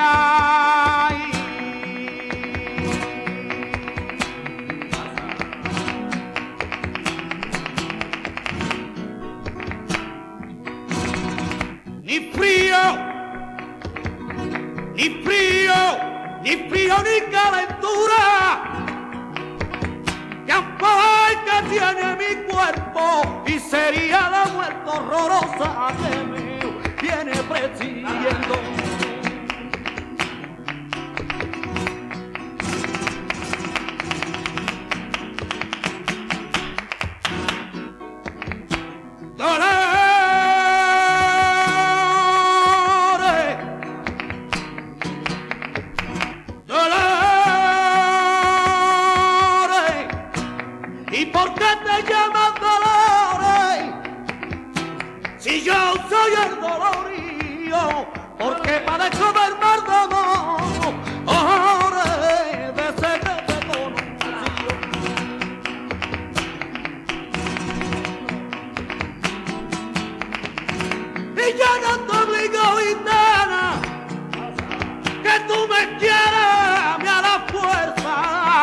ay. Ni frío, ni frío, ni frío, ni calentura, que ampara que tiene mi cuerpo, y sería la muerte horrorosa que me viene persiguiendo. ¿Y por qué te llamas Dolores? Si yo soy el dolorío, porque padezco del mal de amor, desde que te conocí. Y yo no te obligo, gitana, que tú me quieras a la fuerza.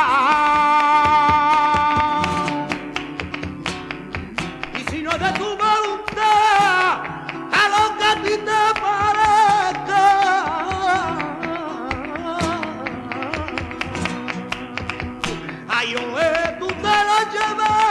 De tu voluntad, a lo que a ti te parezca. Ay, tú te lo llevas.